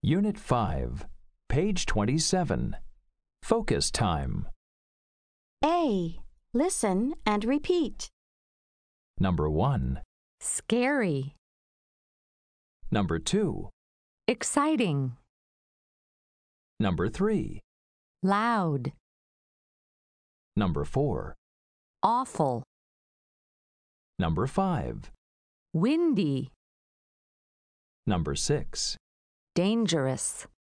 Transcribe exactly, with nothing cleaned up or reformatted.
Unit five, page twenty-seven. Focus time. A. Listen and repeat. Number one. Scary. Number two. Exciting. Number three. Loud. Number four. Awful. Number five. Windy. Number six. Dangerous.